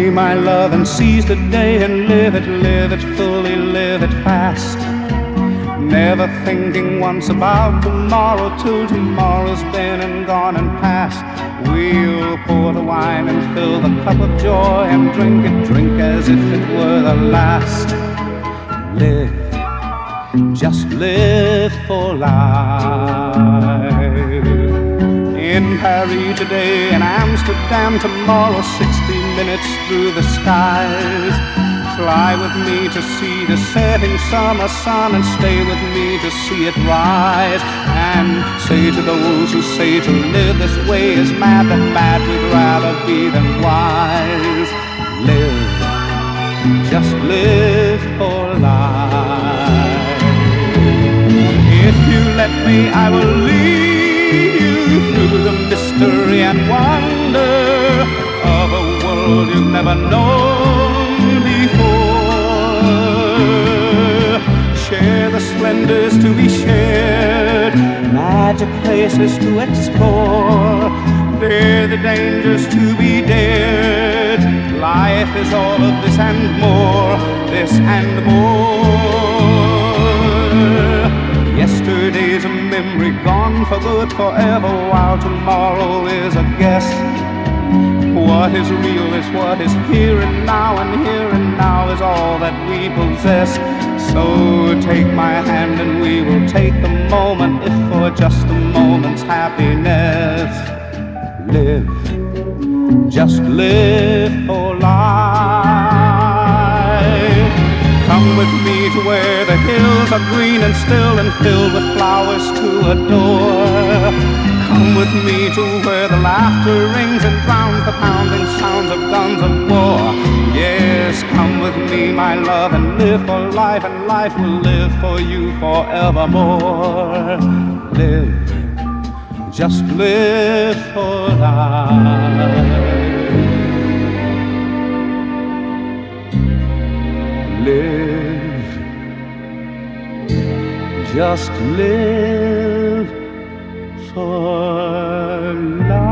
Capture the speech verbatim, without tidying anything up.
me, my love, and seize the day and live it, live it fully, live it fast. Never thinking once about tomorrow till tomorrow's been and gone and past. We'll pour the wine and fill the cup of joy and drink it, drink as if it were the last. Live, just live for life. In Paris today, in Amsterdam tomorrow, sixty minutes through the skies. Fly with me to see the setting summer sun and stay with me to see it rise. And say to those who say to live this way is mad, that mad we'd rather be than wise. Live, just live for life. If you let me, I will lead you through the mystery and wonder of a world you've never known before. Share the splendors to be shared, magic places to explore, dare the dangers to be dared. Life is all of this and more, this and more. Yesterday's a memory gone for good forever, while tomorrow is a guess. What is real is what is here and now, and here and now is all that we possess. So take my hand and we will take the moment, if for just a moment's happiness. Live, just live for life. Come with me to where the hills are green and still and filled with flowers to adore. Come with me to where the laughter rings and drowns the pounding sounds of guns of war. Yes, come with me, my love, and live for life, and life will live for you forevermore. Live, just live for life. Live, just live for life.